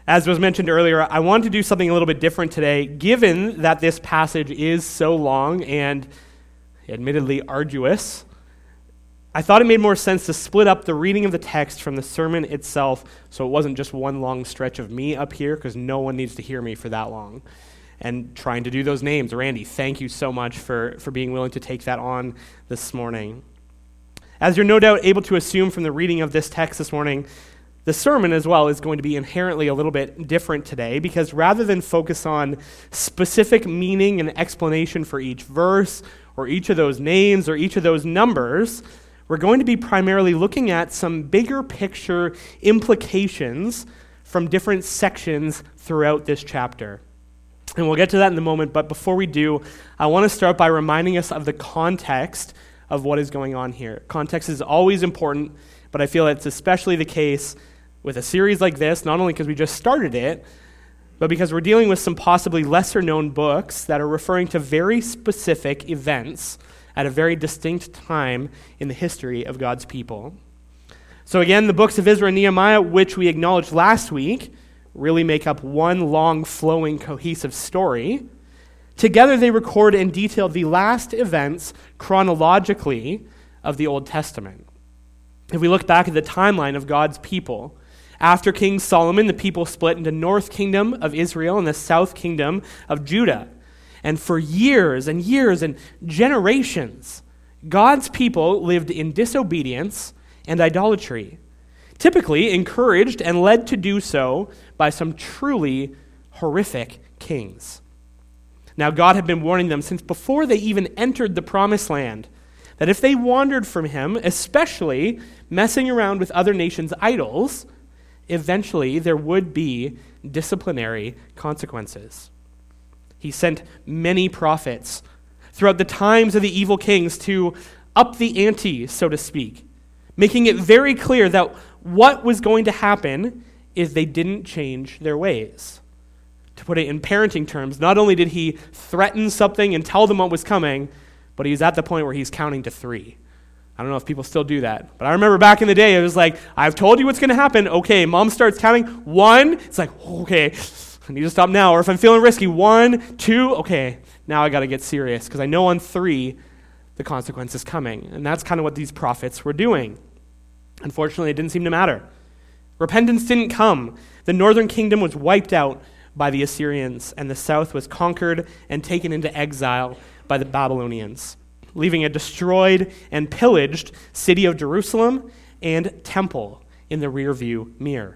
As was mentioned earlier, I want to do something a little bit different today, given that this passage is so long and admittedly arduous. I thought it made more sense to split up the reading of the text from the sermon itself so it wasn't just one long stretch of me up here, because no one needs to hear me for that long. And trying to do those names. Randy, thank you so much for being willing to take that on this morning. As you're no doubt able to assume from the reading of this text this morning, the sermon as well is going to be inherently a little bit different today, because rather than focus on specific meaning and explanation for each verse or each of those names or each of those numbers, we're going to be primarily looking at some bigger picture implications from different sections throughout this chapter. And we'll get to that in a moment, but before we do, I want to start by reminding us of the context of what is going on here. Context is always important, but I feel it's especially the case with a series like this, not only because we just started it, but because we're dealing with some possibly lesser-known books that are referring to very specific events at a very distinct time in the history of God's people. So again, the books of Ezra and Nehemiah, which we acknowledged last week, really make up one long, flowing, cohesive story. Together they record and detail the last events chronologically of the Old Testament. If we look back at the timeline of God's people, after King Solomon, the people split into North Kingdom of Israel and the South Kingdom of Judah. And for years and years and generations, God's people lived in disobedience and idolatry, typically encouraged and led to do so by some truly horrific kings. Now, God had been warning them since before they even entered the Promised Land that if they wandered from Him, especially messing around with other nations' idols, eventually there would be disciplinary consequences. He sent many prophets throughout the times of the evil kings to up the ante, so to speak, making it very clear that what was going to happen if they didn't change their ways. To put it in parenting terms, not only did he threaten something and tell them what was coming, but he was at the point where he's counting to 3. I don't know if people still do that, but I remember back in the day, it was like, I've told you what's going to happen. Okay, mom starts counting 1. It's like, okay, I need to stop now. Or if I'm feeling risky, 1, 2, okay, now I got to get serious because I know on 3 the consequence is coming. And that's kind of what these prophets were doing. Unfortunately, it didn't seem to matter. Repentance didn't come. The northern kingdom was wiped out by the Assyrians, and the south was conquered and taken into exile by the Babylonians, leaving a destroyed and pillaged city of Jerusalem and temple in the rearview mirror.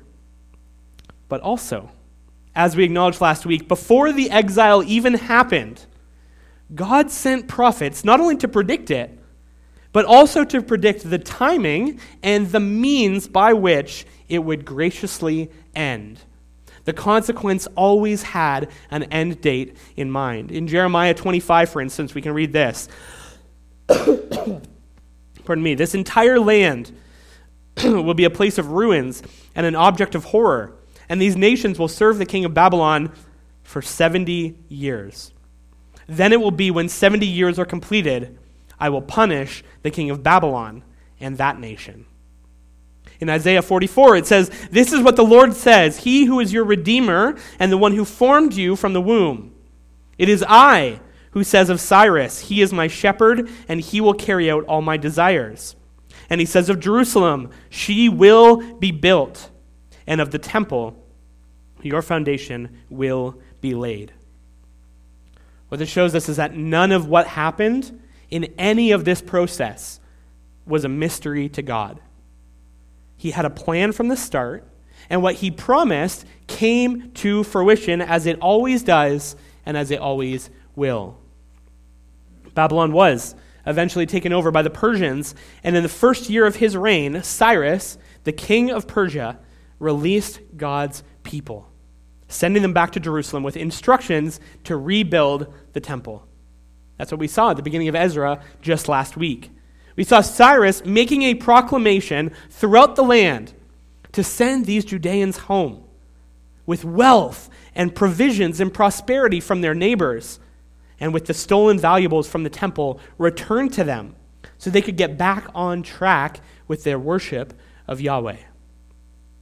But also, as we acknowledged last week, before the exile even happened, God sent prophets not only to predict it, but also to predict the timing and the means by which it would graciously end. The consequence always had an end date in mind. In Jeremiah 25, for instance, we can read this. Pardon me. This entire land will be a place of ruins and an object of horror, and these nations will serve the king of Babylon for 70 years. Then it will be when 70 years are completed, I will punish the king of Babylon and that nation. In Isaiah 44, it says, "This is what the Lord says, He who is your Redeemer and the one who formed you from the womb. It is I who says of Cyrus, He is my shepherd, and He will carry out all my desires. And He says of Jerusalem, she will be built, and of the temple, your foundation will be laid." What this shows us is that none of what happened in any of this process was a mystery to God. He had a plan from the start, and what He promised came to fruition as it always does and as it always will. Babylon was eventually taken over by the Persians, and in the first year of his reign, Cyrus, the king of Persia, released God's people, sending them back to Jerusalem with instructions to rebuild the temple. That's what we saw at the beginning of Ezra just last week. We saw Cyrus making a proclamation throughout the land to send these Judeans home with wealth and provisions and prosperity from their neighbors, and with the stolen valuables from the temple returned to them so they could get back on track with their worship of Yahweh.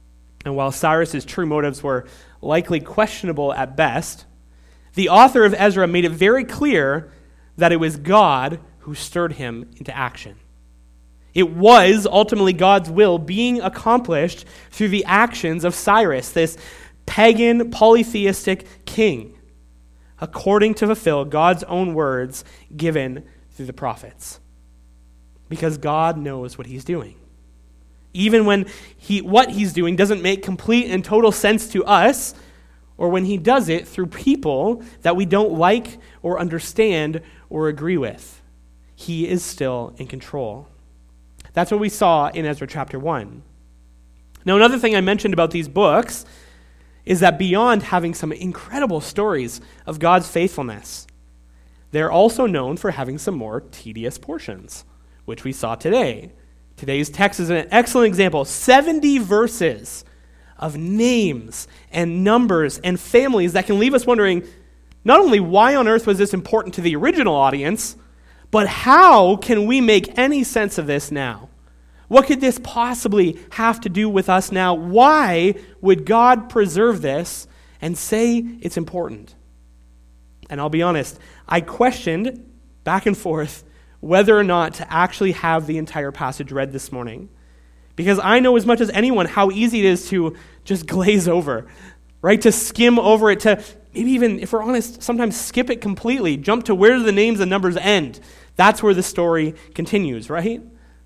And while Cyrus's true motives were likely questionable at best, the author of Ezra made it very clear that it was God who stirred him into action. It was ultimately God's will being accomplished through the actions of Cyrus, this pagan, polytheistic king, according to fulfill God's own words given through the prophets. Because God knows what he's doing. Even when what he's doing doesn't make complete and total sense to us, or when he does it through people that we don't like or understand or agree with, he is still in control. That's what we saw in Ezra chapter 1. Now, another thing I mentioned about these books is that beyond having some incredible stories of God's faithfulness, they're also known for having some more tedious portions, which we saw today. Today's text is an excellent example. 70 verses of names and numbers and families that can leave us wondering not only why on earth was this important to the original audience, but how can we make any sense of this now? What could this possibly have to do with us now? Why would God preserve this and say it's important? And I'll be honest, I questioned back and forth whether or not to actually have the entire passage read this morning. Because I know as much as anyone how easy it is to just glaze over, right? To skim over it, to maybe even, if we're honest, sometimes skip it completely, jump to where the names and numbers end. That's where the story continues, right?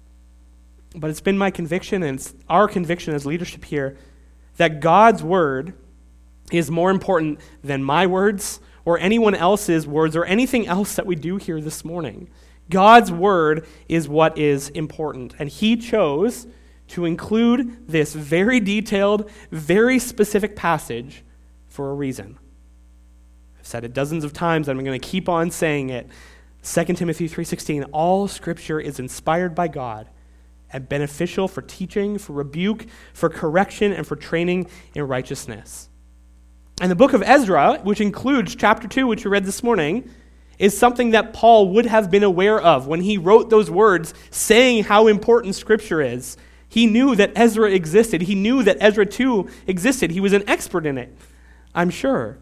But it's been my conviction, and it's our conviction as leadership here, that God's word is more important than my words or anyone else's words or anything else that we do here this morning. God's word is what is important, and he chose to include this very detailed, very specific passage for a reason. I've said it dozens of times, and I'm going to keep on saying it. 2 Timothy 3:16, all Scripture is inspired by God and beneficial for teaching, for rebuke, for correction, and for training in righteousness. And the book of Ezra, which includes chapter 2, which we read this morning, is something that Paul would have been aware of when he wrote those words saying how important Scripture is. He knew that Ezra existed. He knew that Ezra 2 existed. He was an expert in it, I'm sure.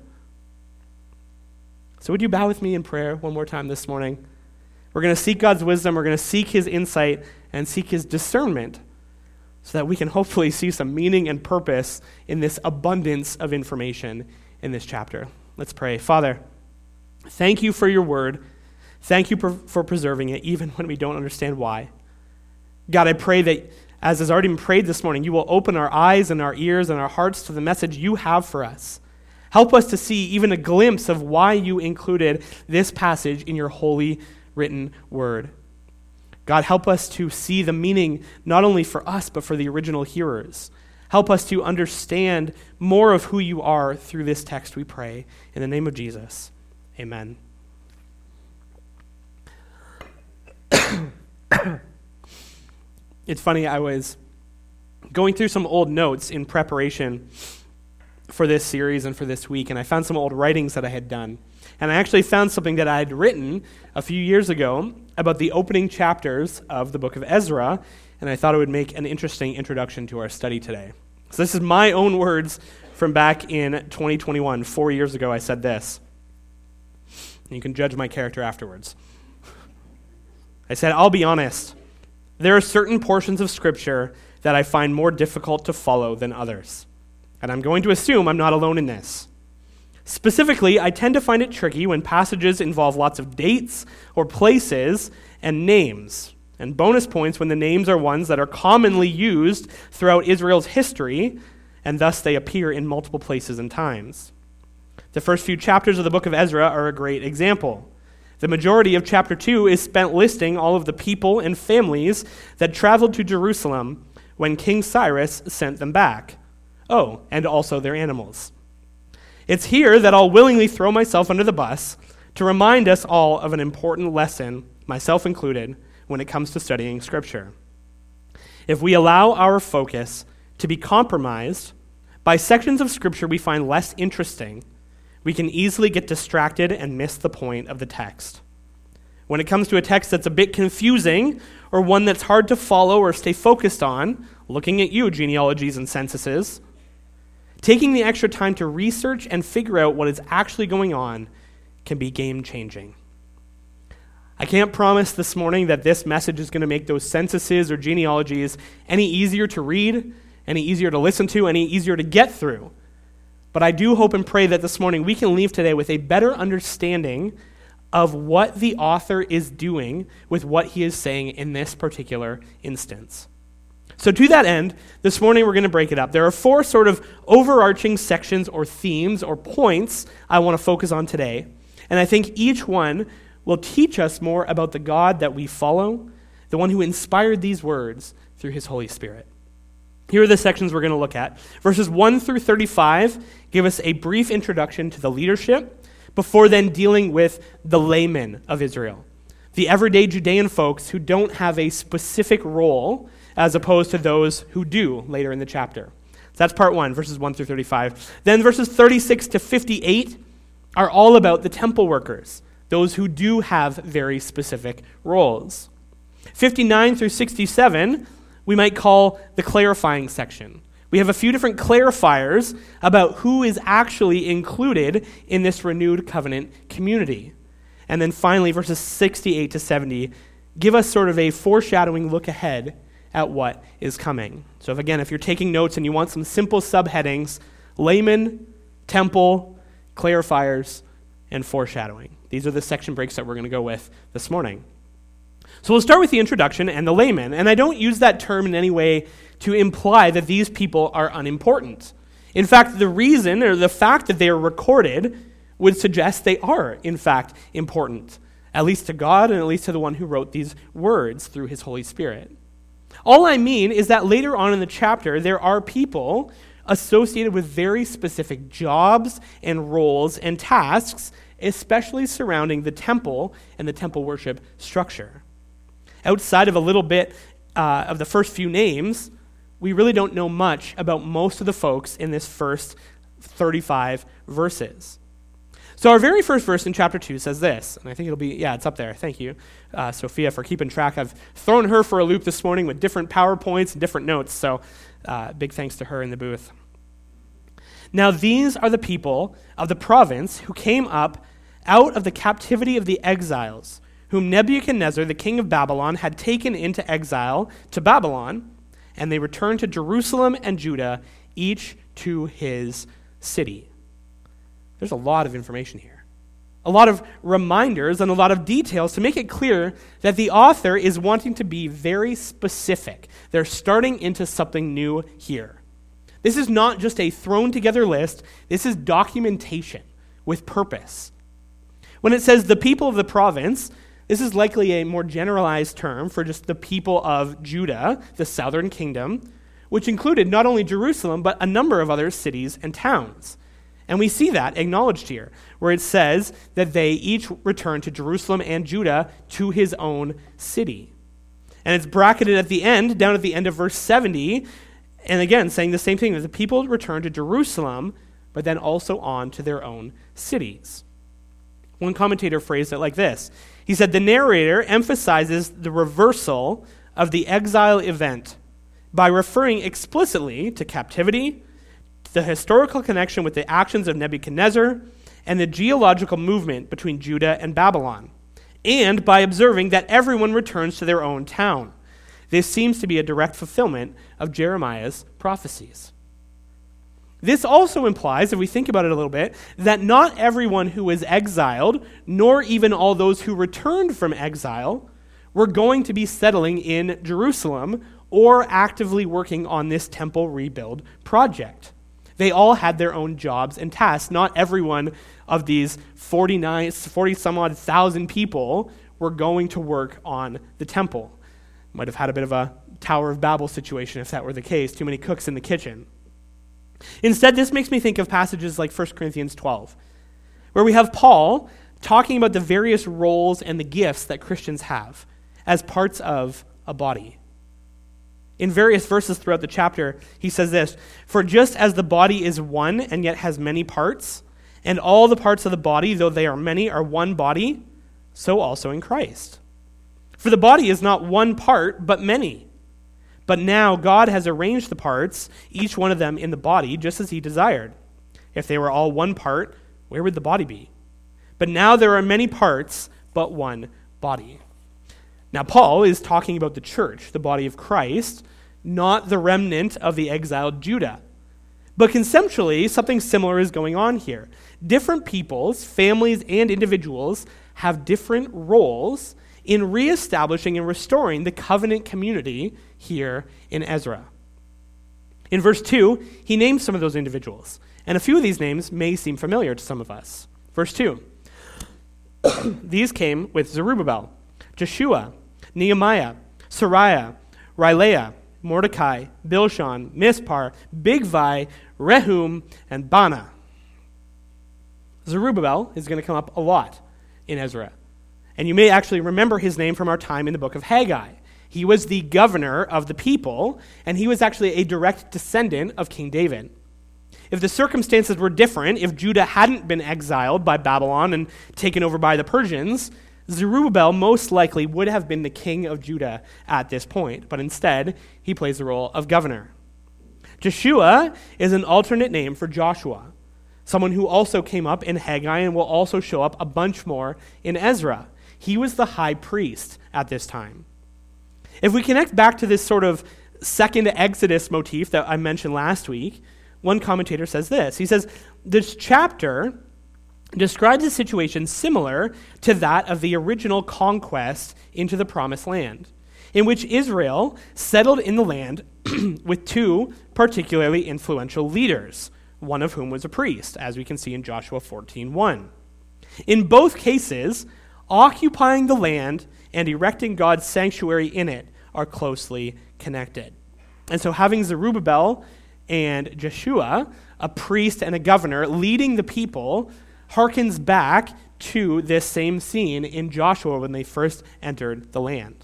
So would you bow with me in prayer one more time this morning? We're going to seek God's wisdom. We're going to seek his insight and seek his discernment so that we can hopefully see some meaning and purpose in this abundance of information in this chapter. Let's pray. Father, thank you for your word. Thank you for preserving it, even when we don't understand why. God, I pray that, as has already been prayed this morning, you will open our eyes and our ears and our hearts to the message you have for us. Help us to see even a glimpse of why you included this passage in your holy written word. God, help us to see the meaning not only for us, but for the original hearers. Help us to understand more of who you are through this text, we pray. In the name of Jesus, amen. It's funny, I was going through some old notes in preparation for this series and for this week, and I found some old writings that I had done. And I actually found something that I had written a few years ago about the opening chapters of the book of Ezra, and I thought it would make an interesting introduction to our study today. So this is my own words from back in 2021. 4 years ago, I said this. You can judge my character afterwards. I said, I'll be honest. There are certain portions of Scripture that I find more difficult to follow than others. And I'm going to assume I'm not alone in this. Specifically, I tend to find it tricky when passages involve lots of dates or places and names, and bonus points when the names are ones that are commonly used throughout Israel's history, and thus they appear in multiple places and times. The first few chapters of the book of Ezra are a great example. The majority of chapter 2 is spent listing all of the people and families that traveled to Jerusalem when King Cyrus sent them back. Oh, and also their animals. It's here that I'll willingly throw myself under the bus to remind us all of an important lesson, myself included, when it comes to studying Scripture. If we allow our focus to be compromised by sections of Scripture we find less interesting, we can easily get distracted and miss the point of the text. When it comes to a text that's a bit confusing or one that's hard to follow or stay focused on, looking at you, genealogies and censuses, taking the extra time to research and figure out what is actually going on can be game-changing. I can't promise this morning that this message is going to make those censuses or genealogies any easier to read, any easier to listen to, any easier to get through. But I do hope and pray that this morning we can leave today with a better understanding of what the author is doing with what he is saying in this particular instance. So to that end, this morning we're going to break it up. There are 4 sort of overarching sections or themes or points I want to focus on today. And I think each one will teach us more about the God that we follow, the one who inspired these words through his Holy Spirit. Here are the sections we're going to look at. Verses 1 through 35 give us a brief introduction to the leadership, before then dealing with the laymen of Israel, the everyday Judean folks who don't have a specific role as opposed to those who do later in the chapter. So that's part 1, verses 1 through 35. Then verses 36 to 58 are all about the temple workers, those who do have very specific roles. 59 through 67 we might call the clarifying section. We have a few different clarifiers about who is actually included in this renewed covenant community. And then finally, verses 68 to 70 give us sort of a foreshadowing look ahead at what is coming. So if you're taking notes and you want some simple subheadings, layman, temple, clarifiers, and foreshadowing. These are the section breaks that we're going to go with this morning. So we'll start with the introduction and the layman, and I don't use that term in any way to imply that these people are unimportant. In fact, the reason or the fact that they are recorded would suggest they are, in fact, important, at least to God and at least to the one who wrote these words through his Holy Spirit. All I mean is that later on in the chapter, there are people associated with very specific jobs and roles and tasks, especially surrounding the temple and the temple worship structure. Outside of a little bit of the first few names, we really don't know much about most of the folks in this first 35 verses. So our very first verse in chapter 2 says this, and I think it's up there. Thank you, Sophia, for keeping track. I've thrown her for a loop this morning with different PowerPoints and different notes, so big thanks to her in the booth. Now these are the people of the province who came up out of the captivity of the exiles, whom Nebuchadnezzar, the king of Babylon, had taken into exile to Babylon, and they returned to Jerusalem and Judah, each to his city. There's a lot of information here. A lot of reminders and a lot of details to make it clear that the author is wanting to be very specific. They're starting into something new here. This is not just a thrown together list. This is documentation with purpose. When it says the people of the province, this is likely a more generalized term for just the people of Judah, the southern kingdom, which included not only Jerusalem, but a number of other cities and towns. And we see that acknowledged here, where it says that they each returned to Jerusalem and Judah to his own city. And it's bracketed at the end, down at the end of verse 70, and again, saying the same thing, that the people returned to Jerusalem, but then also on to their own cities. One commentator phrased it like this. He said, the narrator emphasizes the reversal of the exile event by referring explicitly to captivity, the historical connection with the actions of Nebuchadnezzar, and the geological movement between Judah and Babylon, and by observing that everyone returns to their own town. This seems to be a direct fulfillment of Jeremiah's prophecies. This also implies, if we think about it a little bit, that not everyone who was exiled, nor even all those who returned from exile, were going to be settling in Jerusalem or actively working on this temple rebuild project. They all had their own jobs and tasks. Not everyone of these 40 some odd thousand people were going to work on the temple. Might have had a bit of a Tower of Babel situation if that were the case, too many cooks in the kitchen. Instead, this makes me think of passages like 1 Corinthians 12, where we have Paul talking about the various roles and the gifts that Christians have as parts of a body. In various verses throughout the chapter, he says this, for just as the body is one and yet has many parts, and all the parts of the body, though they are many, are one body, so also in Christ. For the body is not one part, but many. But now God has arranged the parts, each one of them in the body, just as he desired. If they were all one part, where would the body be? But now there are many parts, but one body. Now Paul is talking about the church, the body of Christ, not the remnant of the exiled Judah. But conceptually, something similar is going on here. Different peoples, families, and individuals have different roles in reestablishing and restoring the covenant community here in Ezra. In verse 2, he names some of those individuals, and a few of these names may seem familiar to some of us. Verse 2, these came with Zerubbabel, Jeshua, Nehemiah, Sariah, Rilaiah, Mordecai, Bilshan, Mispar, Bigvai, Rehum, and Bana. Zerubbabel is going to come up a lot in Ezra. And you may actually remember his name from our time in the book of Haggai. He was the governor of the people, and he was actually a direct descendant of King David. If the circumstances were different, if Judah hadn't been exiled by Babylon and taken over by the Persians, Zerubbabel most likely would have been the king of Judah at this point, but instead, he plays the role of governor. Jeshua is an alternate name for Joshua, someone who also came up in Haggai and will also show up a bunch more in Ezra. He was the high priest at this time. If we connect back to this sort of second Exodus motif that I mentioned last week, one commentator says this. He says, this chapter describes a situation similar to that of the original conquest into the Promised Land, in which Israel settled in the land with two particularly influential leaders, one of whom was a priest, as we can see in Joshua 14:1. In both cases, occupying the land and erecting God's sanctuary in it are closely connected. And so having Zerubbabel and Jeshua, a priest and a governor, leading the people, harkens back to this same scene in Joshua when they first entered the land.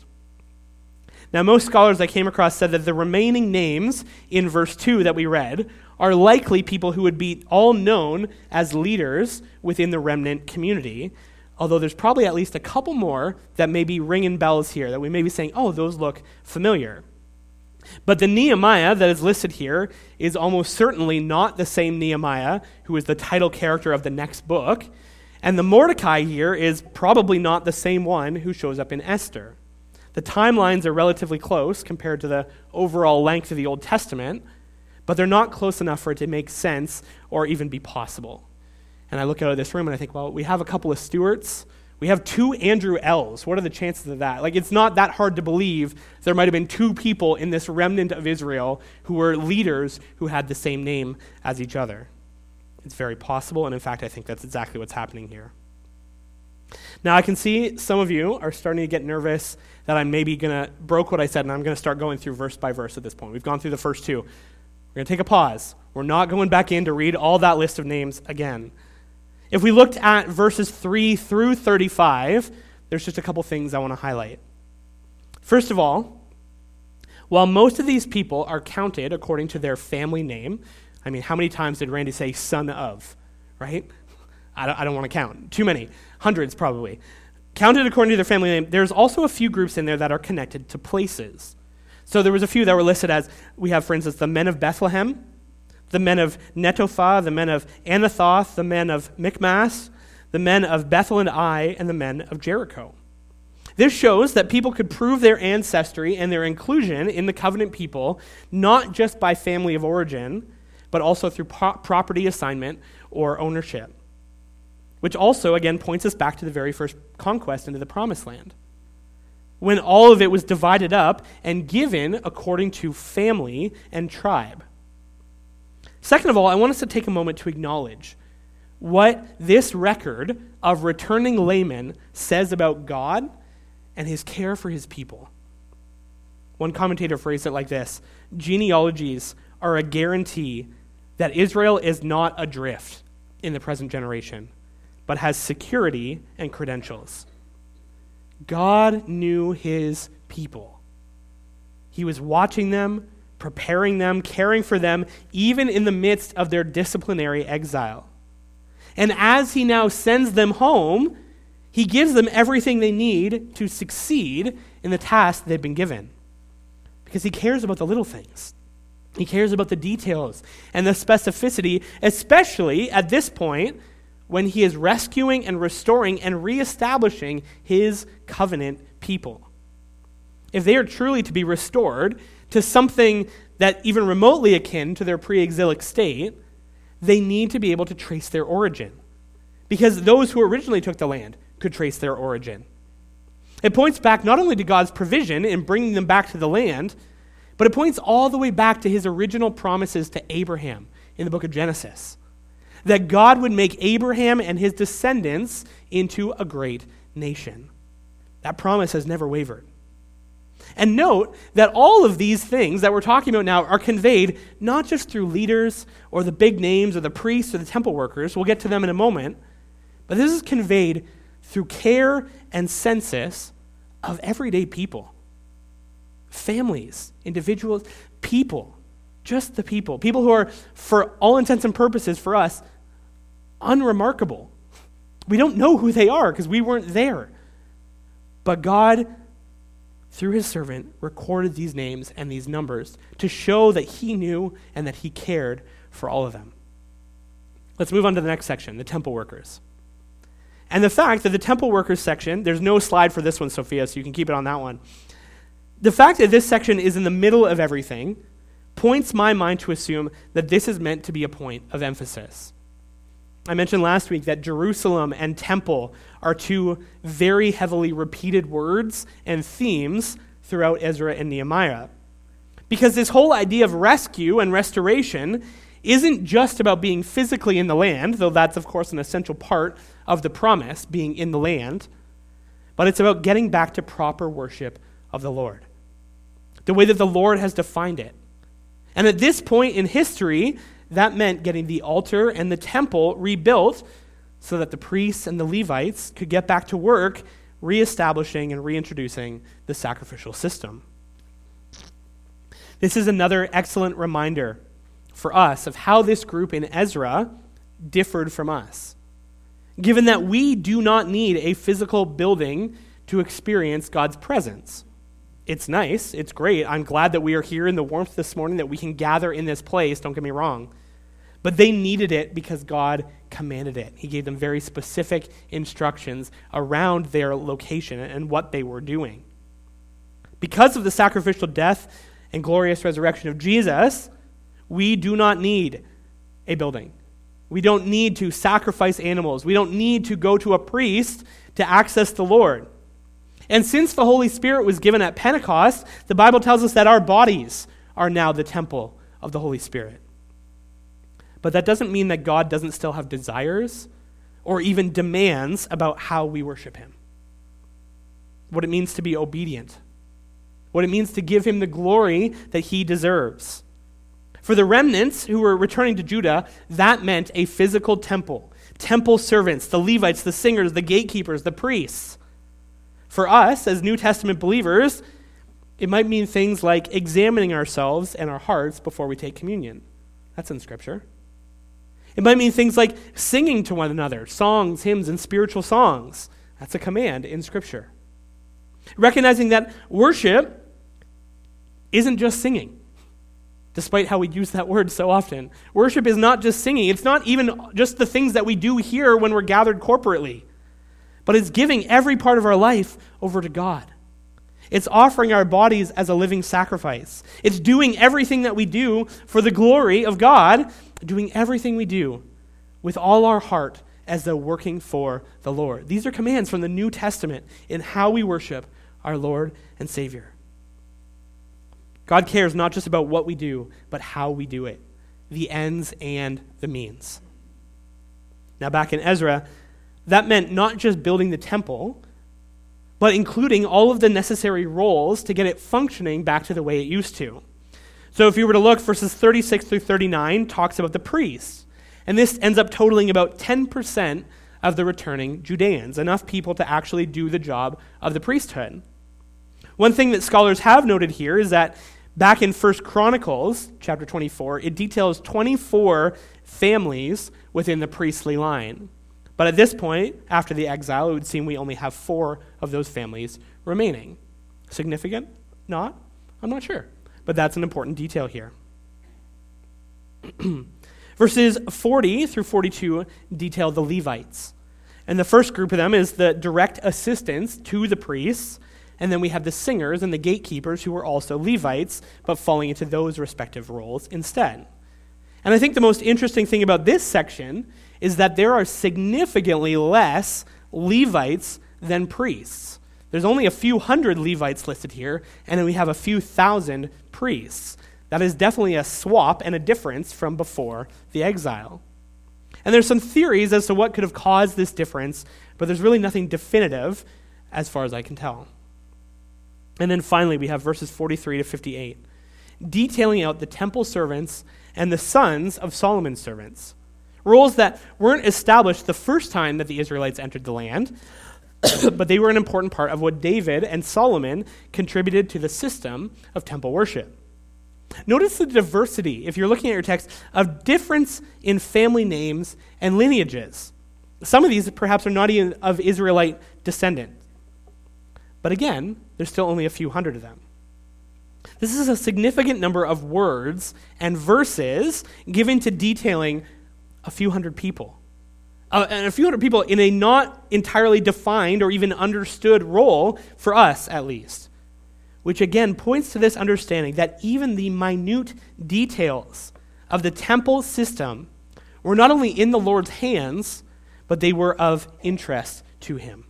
Now, most scholars I came across said that the remaining names in verse 2 that we read are likely people who would be all known as leaders within the remnant community, although there's probably at least a couple more that may be ringing bells here, that we may be saying, oh, those look familiar. But the Nehemiah that is listed here is almost certainly not the same Nehemiah who is the title character of the next book, and the Mordecai here is probably not the same one who shows up in Esther. The timelines are relatively close compared to the overall length of the Old Testament, but they're not close enough for it to make sense or even be possible. And I look out of this room and I think, well, we have a couple of Stewarts. We have two Andrew L's. What are the chances of that? Like, it's not that hard to believe there might have been two people in this remnant of Israel who were leaders who had the same name as each other. It's very possible, and in fact, I think that's exactly what's happening here. Now, I can see some of you are starting to get nervous that I'm maybe going to broke what I said, and I'm going to start going through verse by verse at this point. We've gone through the first two. We're going to take a pause. We're not going back in to read all that list of names again. If we looked at verses 3 through 35, there's just a couple things I want to highlight. First of all, while most of these people are counted according to their family name, I mean, how many times did Randy say son of, right? I don't want to count. Too many. Hundreds probably. Counted according to their family name, there's also a few groups in there that are connected to places. So there was a few that were listed as, we have, for instance, the men of Bethlehem, the men of Netophah, the men of Anathoth, the men of Michmas, the men of Bethel and Ai, and the men of Jericho. This shows that people could prove their ancestry and their inclusion in the covenant people, not just by family of origin, but also through property assignment or ownership. Which also, again, points us back to the very first conquest into the Promised Land, when all of it was divided up and given according to family and tribe. Second of all, I want us to take a moment to acknowledge what this record of returning laymen says about God and his care for his people. One commentator phrased it like this: genealogies are a guarantee that Israel is not adrift in the present generation, but has security and credentials. God knew his people. He was watching them, preparing them, caring for them, even in the midst of their disciplinary exile. And as he now sends them home, he gives them everything they need to succeed in the task they've been given. because he cares about the little things. He cares about the details and the specificity, especially at this point when he is rescuing and restoring and reestablishing his covenant people. If they are truly to be restored to something that even remotely akin to their pre-exilic state, they need to be able to trace their origin, because those who originally took the land could trace their origin. It points back not only to God's provision in bringing them back to the land, but it points all the way back to his original promises to Abraham in the book of Genesis, that God would make Abraham and his descendants into a great nation. That promise has never wavered. And note that all of these things that we're talking about now are conveyed not just through leaders or the big names or the priests or the temple workers. We'll get to them in a moment. But this is conveyed through care and census of everyday people. Families, individuals, people, just the people. People who are, for all intents and purposes for us, unremarkable. We don't know who they are because we weren't there. But God, through his servant, recorded these names and these numbers to show that he knew and that he cared for all of them. Let's move on to the next section, the temple workers. And the fact that the temple workers section, there's no slide for this one, Sophia, so you can keep it on that one. The fact that this section is in the middle of everything points my mind to assume that this is meant to be a point of emphasis. I mentioned last week that Jerusalem and temple are two very heavily repeated words and themes throughout Ezra and Nehemiah. Because this whole idea of rescue and restoration isn't just about being physically in the land, though that's, of course, an essential part of the promise, being in the land, but it's about getting back to proper worship of the Lord, the way that the Lord has defined it. And at this point in history, that meant getting the altar and the temple rebuilt so that the priests and the Levites could get back to work reestablishing and reintroducing the sacrificial system. This is another excellent reminder for us of how this group in Ezra differed from us. Given that we do not need a physical building to experience God's presence. It's nice, it's great. I'm glad that we are here in the warmth this morning, that we can gather in this place, don't get me wrong. But they needed it because God commanded it. He gave them very specific instructions around their location and what they were doing. Because of the sacrificial death and glorious resurrection of Jesus, we do not need a building. We don't need to sacrifice animals. We don't need to go to a priest to access the Lord. And since the Holy Spirit was given at Pentecost, the Bible tells us that our bodies are now the temple of the Holy Spirit. But that doesn't mean that God doesn't still have desires or even demands about how we worship him. What it means to be obedient. What it means to give him the glory that he deserves. For the remnants who were returning to Judah, that meant a physical temple. Temple servants, the Levites, the singers, the gatekeepers, the priests. For us, as New Testament believers, it might mean things like examining ourselves and our hearts before we take communion. That's in Scripture. It might mean things like singing to one another, songs, hymns, and spiritual songs. That's a command in Scripture. Recognizing that worship isn't just singing, despite how we use that word so often. Worship is not just singing. It's not even just the things that we do here when we're gathered corporately, but it's giving every part of our life over to God. It's offering our bodies as a living sacrifice. It's doing everything that we do for the glory of God, doing everything we do with all our heart as though working for the Lord. These are commands from the New Testament in how we worship our Lord and Savior. God cares not just about what we do, but how we do it, the ends and the means. Now back in Ezra, that meant not just building the temple, but including all of the necessary roles to get it functioning back to the way it used to. So if you were to look, verses 36 through 39 talks about the priests. And this ends up totaling about 10% of the returning Judeans, enough people to actually do the job of the priesthood. One thing that scholars have noted here is that back in 1 Chronicles, chapter 24, it details 24 families within the priestly line. But at this point, after the exile, it would seem we only have 4 of those families remaining. Significant? Not? I'm not sure. but that's an important detail here. Verses 40 through 42 detail the Levites. And the first group of them is the direct assistants to the priests, and then we have the singers and the gatekeepers who were also Levites, but falling into those respective roles instead. And I think the most interesting thing about this section is that there are significantly less Levites than priests. There's only a few hundred Levites listed here, and then we have a few thousand priests. That is definitely a swap and a difference from before the exile. And there's some theories as to what could have caused this difference, but there's really nothing definitive as far as I can tell. And then finally, we have verses 43 to 58, detailing out the temple servants and the sons of Solomon's servants, roles that weren't established the first time that the Israelites entered the land, but they were an important part of what David and Solomon contributed to the system of temple worship. Notice the diversity, if you're looking at your text, of difference in family names and lineages. Some of these perhaps are not even of Israelite descendant. But again, there's still only a few hundred of them. This is a significant number of words and verses given to detailing a few hundred people. And a few hundred people in a not entirely defined or even understood role, for us at least. Which again points to this understanding that even the minute details of the temple system were not only in the Lord's hands, but they were of interest to him.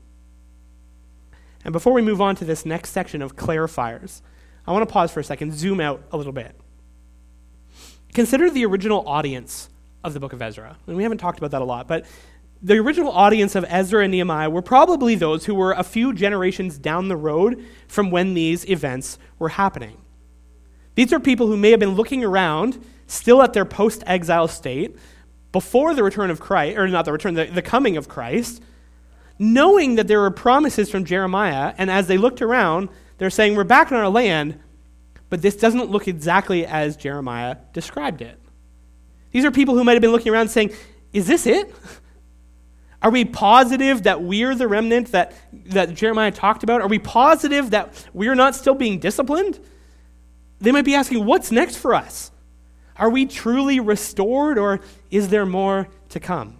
And before we move on to this next section of clarifiers, I want to pause for a second, zoom out a little bit. Consider the original audience of the book of Ezra. And we haven't talked about that a lot, but the original audience of Ezra and Nehemiah were probably those who were a few generations down the road from when these events were happening. These are people who may have been looking around, still at their post-exile state, before the return of Christ, or not the return, the coming of Christ, knowing that there were promises from Jeremiah, and as they looked around, they're saying, we're back in our land, but this doesn't look exactly as Jeremiah described it. These are people who might have been looking around saying, is this it? Are we positive that we're the remnant that Jeremiah talked about? Are we positive that we're not still being disciplined? They might be asking, what's next for us? Are we truly restored, or is there more to come?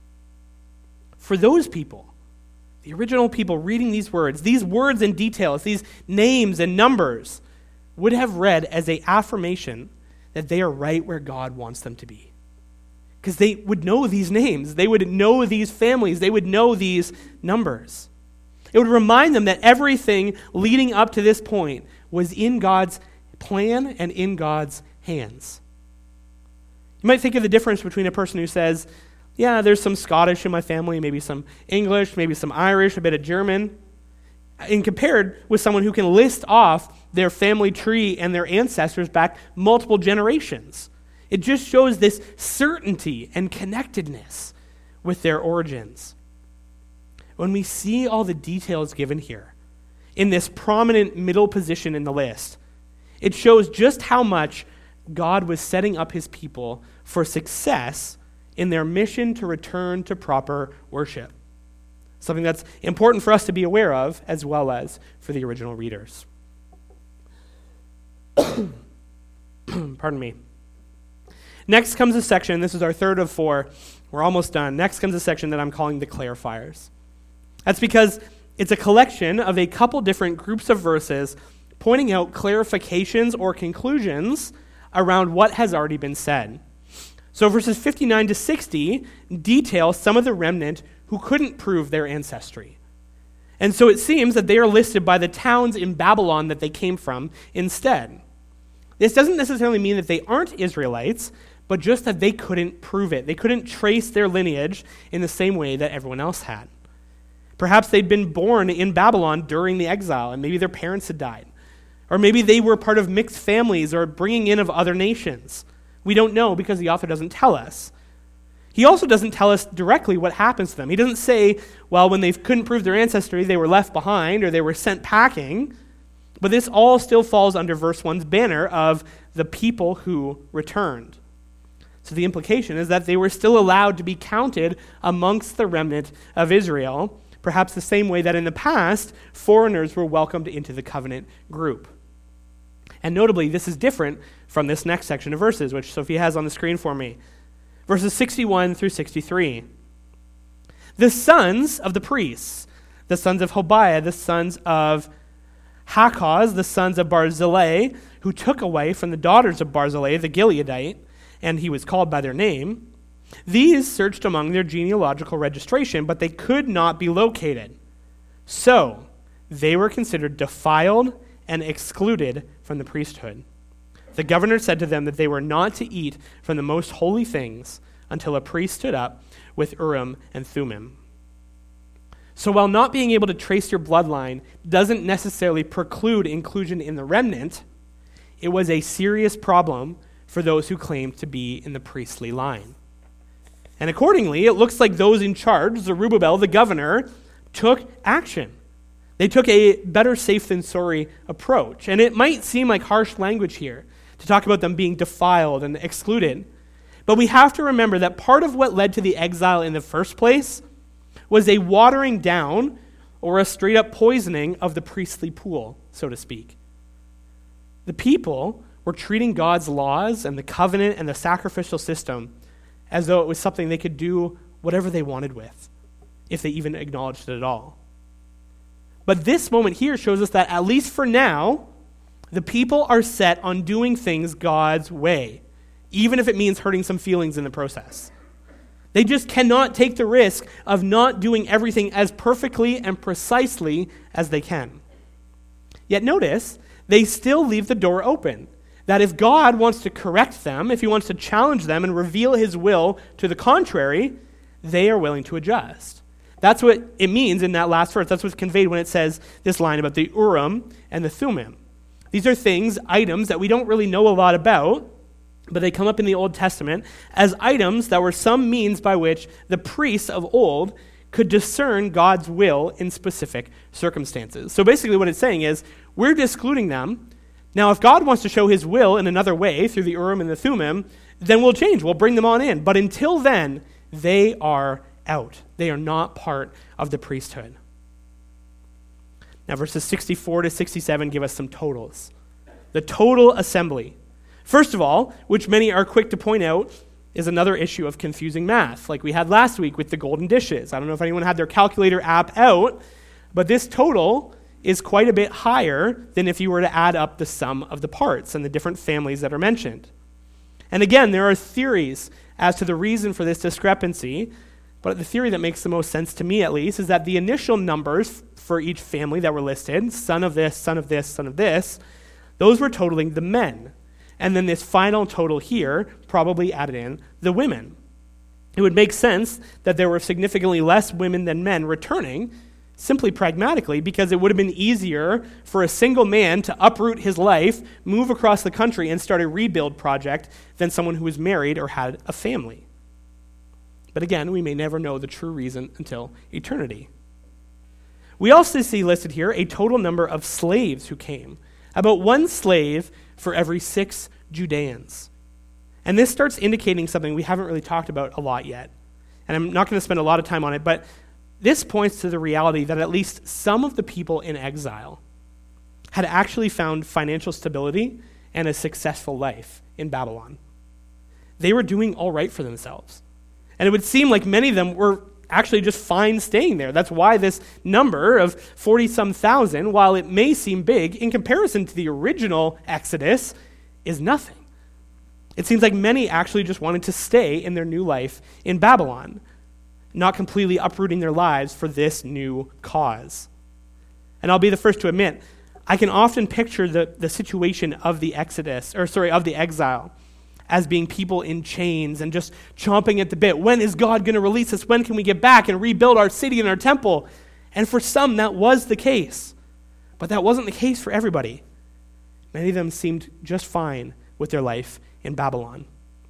For those people, the original people reading these words and details, these names and numbers, would have read as an affirmation that they are right where God wants them to be. Because they would know these names. They would know these families. They would know these numbers. It would remind them that everything leading up to this point was in God's plan and in God's hands. You might think of the difference between a person who says, yeah, there's some Scottish in my family, maybe some English, maybe some Irish, a bit of German, and compared with someone who can list off their family tree and their ancestors back multiple generations. It just shows this certainty and connectedness with their origins. When we see all the details given here, in this prominent middle position in the list, it shows just how much God was setting up his people for success in their mission to return to proper worship. Something that's important for us to be aware of, as well as for the original readers. Pardon me. Next comes a section, this is our third of 4, we're almost done. Next comes a section that I'm calling the clarifiers. That's because it's a collection of a couple different groups of verses pointing out clarifications or conclusions around what has already been said. So verses 59 to 60 detail some of the remnant who couldn't prove their ancestry. And so it seems that they are listed by the towns in Babylon that they came from instead. This doesn't necessarily mean that they aren't Israelites, but just that they couldn't prove it. They couldn't trace their lineage in the same way that everyone else had. Perhaps they'd been born in Babylon during the exile, and maybe their parents had died. Or maybe they were part of mixed families or bringing in of other nations. We don't know because the author doesn't tell us. He also doesn't tell us directly what happens to them. He doesn't say, well, when they couldn't prove their ancestry, they were left behind or they were sent packing. But this all still falls under verse 1's banner of the people who returned. So the implication is that they were still allowed to be counted amongst the remnant of Israel, perhaps the same way that in the past, foreigners were welcomed into the covenant group. And notably, this is different from this next section of verses, which Sophie has on the screen for me. Verses 61 through 63. The sons of the priests, the sons of Hobaiah, the sons of Hakaz, the sons of Barzillai, who took away from the daughters of Barzillai the Gileadite, and he was called by their name, these searched among their genealogical registration, but they could not be located. So they were considered defiled and excluded from the priesthood. The governor said to them that they were not to eat from the most holy things until a priest stood up with Urim and Thummim. So while not being able to trace your bloodline doesn't necessarily preclude inclusion in the remnant, it was a serious problem for those who claimed to be in the priestly line. And accordingly, it looks like those in charge, Zerubbabel, the governor, took action. They took a better safe than sorry approach. And it might seem like harsh language here to talk about them being defiled and excluded. But we have to remember that part of what led to the exile in the first place was a watering down or a straight up poisoning of the priestly pool, so to speak. The people were treating God's laws and the covenant and the sacrificial system as though it was something they could do whatever they wanted with, if they even acknowledged it at all. But this moment here shows us that, at least for now, the people are set on doing things God's way, even if it means hurting some feelings in the process. They just cannot take the risk of not doing everything as perfectly and precisely as they can. Yet notice, they still leave the door open, that if God wants to correct them, if he wants to challenge them and reveal his will to the contrary, they are willing to adjust. That's what it means in that last verse. That's what's conveyed when it says this line about the Urim and the Thummim. These are things, items that we don't really know a lot about, but they come up in the Old Testament as items that were some means by which the priests of old could discern God's will in specific circumstances. So basically what it's saying is, we're excluding them. Now, if God wants to show his will in another way through the Urim and the Thummim, then we'll change. We'll bring them on in. But until then, they are out. They are not part of the priesthood. Now, verses 64 to 67 give us some totals. The total assembly. First of all, which many are quick to point out, is another issue of confusing math, like we had last week with the golden dishes. I don't know if anyone had their calculator app out, but this total is quite a bit higher than if you were to add up the sum of the parts and the different families that are mentioned. And again, there are theories as to the reason for this discrepancy, but the theory that makes the most sense to me, at least, is that the initial numbers for each family that were listed, son of this, son of this, son of this, those were totaling the men. And then this final total here probably added in the women. It would make sense that there were significantly less women than men returning, simply pragmatically, because it would have been easier for a single man to uproot his life, move across the country, and start a rebuild project than someone who was married or had a family. But again, we may never know the true reason until eternity. We also see listed here a total number of slaves who came, about one slave for every 6 Judeans. And this starts indicating something we haven't really talked about a lot yet. And I'm not going to spend a lot of time on it, but this points to the reality that at least some of the people in exile had actually found financial stability and a successful life in Babylon. They were doing all right for themselves. And it would seem like many of them were actually just fine staying there. That's why this number of 40-some thousand, while it may seem big, in comparison to the original Exodus, is nothing. It seems like many actually just wanted to stay in their new life in Babylon, not completely uprooting their lives for this new cause. And I'll be the first to admit, I can often picture the situation of the of the exile as being people in chains and just chomping at the bit. When is God going to release us? When can we get back and rebuild our city and our temple? And for some, that was the case. But that wasn't the case for everybody. Many of them seemed just fine with their life in Babylon.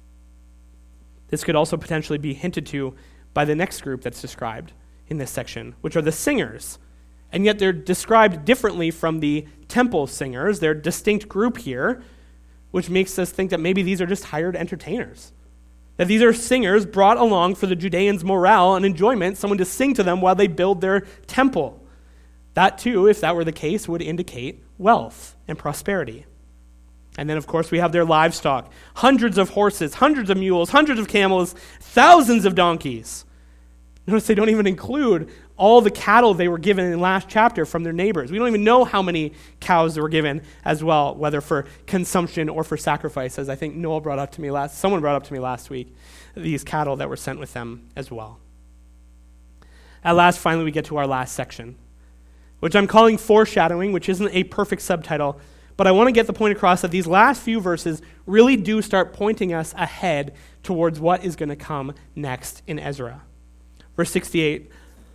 This could also potentially be hinted to by the next group that's described in this section, which are the singers. And yet they're described differently from the temple singers. They're a distinct group here, which makes us think that maybe these are just hired entertainers. That these are singers brought along for the Judeans' morale and enjoyment, someone to sing to them while they build their temple. That too, if that were the case, would indicate wealth and prosperity. And then, of course, we have their livestock. Hundreds of horses, hundreds of mules, hundreds of camels, thousands of donkeys. Notice they don't even include all the cattle they were given in the last chapter from their neighbors. We don't even know how many cows they were given as well, whether for consumption or for sacrifice, as I think someone brought up to me last week, these cattle that were sent with them as well. At last, finally, we get to our last section, which I'm calling foreshadowing, which isn't a perfect subtitle, but I want to get the point across that these last few verses really do start pointing us ahead towards what is going to come next in Ezra. Verse 68,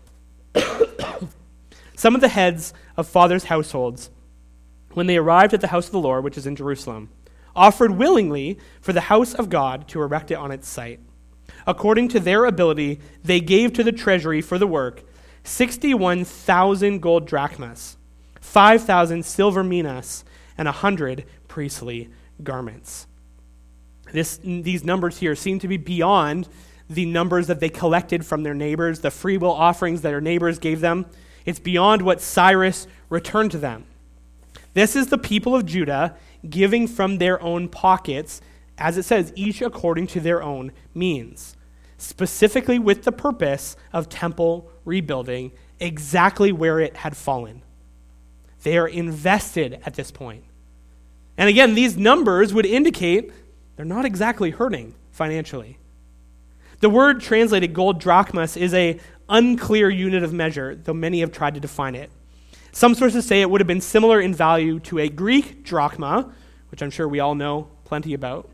some of the heads of fathers' households, when they arrived at the house of the Lord, which is in Jerusalem, offered willingly for the house of God to erect it on its site. According to their ability, they gave to the treasury for the work 61,000 gold drachmas, 5,000 silver minas, and 100 priestly garments. These numbers here seem to be beyond the numbers that they collected from their neighbors, the free will offerings that their neighbors gave them. It's beyond what Cyrus returned to them. This is the people of Judah giving from their own pockets, as it says, each according to their own means, specifically with the purpose of temple rebuilding exactly where it had fallen. They are invested at this point. And again, these numbers would indicate they're not exactly hurting financially. The word translated gold drachmas is an unclear unit of measure, though many have tried to define it. Some sources say it would have been similar in value to a Greek drachma, which I'm sure we all know plenty about.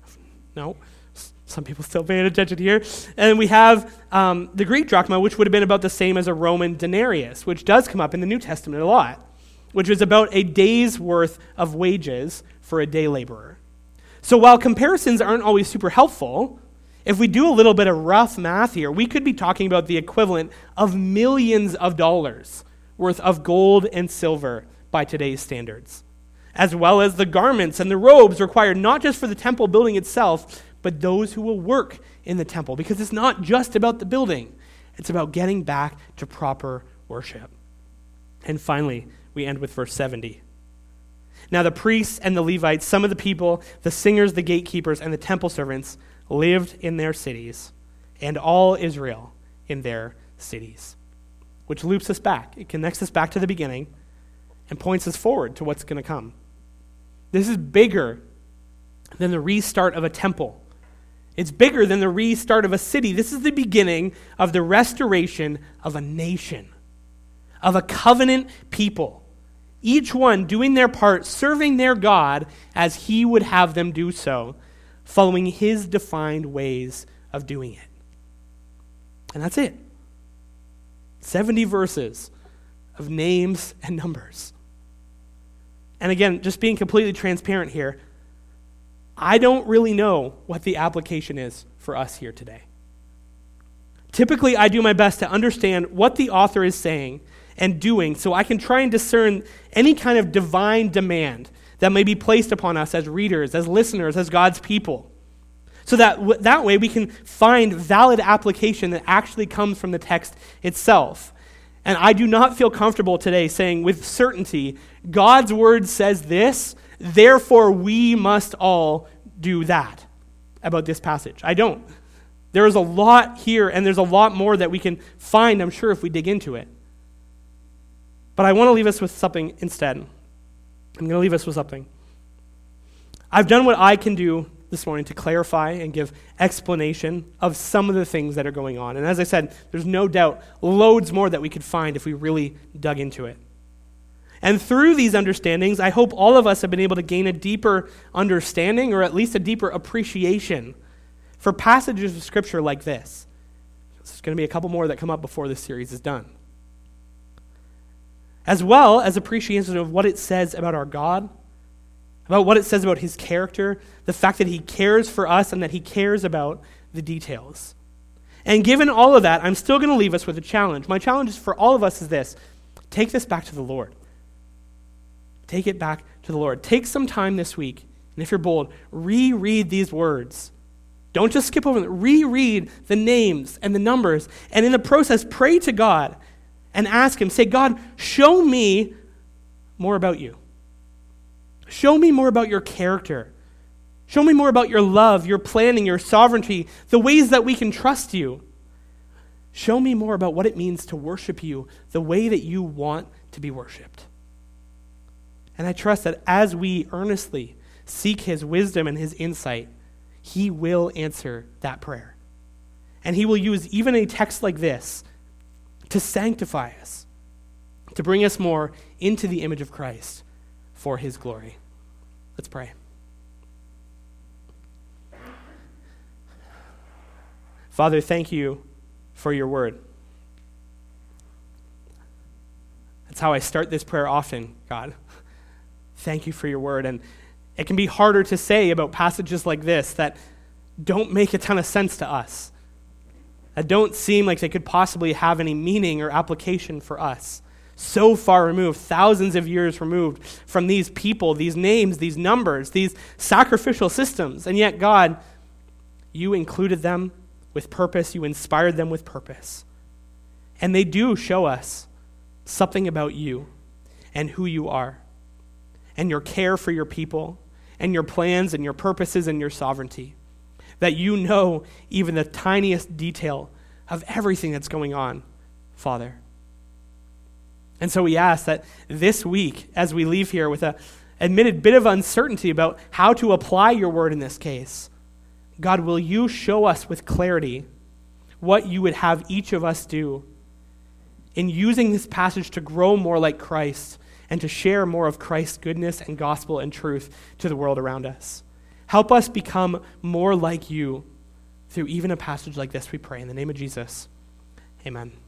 No, some people still paying attention here. And we have the Greek drachma, which would have been about the same as a Roman denarius, which does come up in the New Testament a lot, which was about a day's worth of wages for a day laborer. So while comparisons aren't always super helpful, if we do a little bit of rough math here, we could be talking about the equivalent of millions of dollars worth of gold and silver by today's standards, as well as the garments and the robes required not just for the temple building itself, but those who will work in the temple, because it's not just about the building. It's about getting back to proper worship. And finally, we end with verse 70. Now the priests and the Levites, some of the people, the singers, the gatekeepers, and the temple servants lived in their cities, and all Israel in their cities. Which loops us back. It connects us back to the beginning and points us forward to what's going to come. This is bigger than the restart of a temple. It's bigger than the restart of a city. This is the beginning of the restoration of a nation, of a covenant people, each one doing their part, serving their God as he would have them do so, following his defined ways of doing it. And that's it. 70 verses of names and numbers. And again, just being completely transparent here, I don't really know what the application is for us here today. Typically, I do my best to understand what the author is saying and doing so I can try and discern any kind of divine demand that may be placed upon us as readers, as listeners, as God's people. So that way we can find valid application that actually comes from the text itself. And I do not feel comfortable today saying with certainty, God's word says this, therefore we must all do that about this passage. I don't. There is a lot here, and there's a lot more that we can find, I'm sure, if we dig into it. But I want to leave us with something instead. I'm going to leave us with something. I've done what I can do this morning to clarify and give explanation of some of the things that are going on. And as I said, there's no doubt loads more that we could find if we really dug into it. And through these understandings, I hope all of us have been able to gain a deeper understanding, or at least a deeper appreciation for passages of Scripture like this. There's going to be a couple more that come up before this series is done. As well as appreciation of what it says about our God, about what it says about his character, the fact that he cares for us and that he cares about the details. And given all of that, I'm still going to leave us with a challenge. My challenge for all of us is this: take this back to the Lord. Take it back to the Lord. Take some time this week, and if you're bold, reread these words. Don't just skip over them. Reread the names and the numbers, and in the process, pray to God and ask him, say, God, show me more about you. Show me more about your character. Show me more about your love, your planning, your sovereignty, the ways that we can trust you. Show me more about what it means to worship you the way that you want to be worshiped. And I trust that as we earnestly seek his wisdom and his insight, he will answer that prayer. And he will use even a text like this to sanctify us, to bring us more into the image of Christ for his glory. Let's pray. Father, thank you for your word. That's how I start this prayer often, God. Thank you for your word. And it can be harder to say about passages like this that don't make a ton of sense to us, that don't seem like they could possibly have any meaning or application for us. So far removed, thousands of years removed from these people, these names, these numbers, these sacrificial systems. And yet, God, you included them with purpose. You inspired them with purpose. And they do show us something about you and who you are and your care for your people and your plans and your purposes and your sovereignty. That you know even the tiniest detail of everything that's going on, Father. And so we ask that this week, as we leave here with an admitted bit of uncertainty about how to apply your word in this case, God, will you show us with clarity what you would have each of us do in using this passage to grow more like Christ and to share more of Christ's goodness and gospel and truth to the world around us. Help us become more like you through even a passage like this, we pray. In the name of Jesus, amen.